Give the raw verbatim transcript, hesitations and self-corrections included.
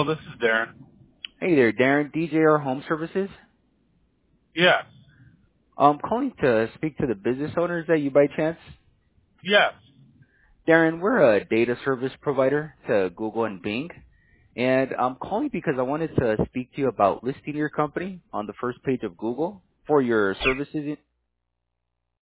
Hello, this is Darren. Hey there, Darren, D J R Home Services. Yes. I'm calling to speak to the business owners that you by chance. Yes. Darren, we're a data service provider to Google and Bing, and I'm calling because I wanted to speak to you about listing your company on the first page of Google for your services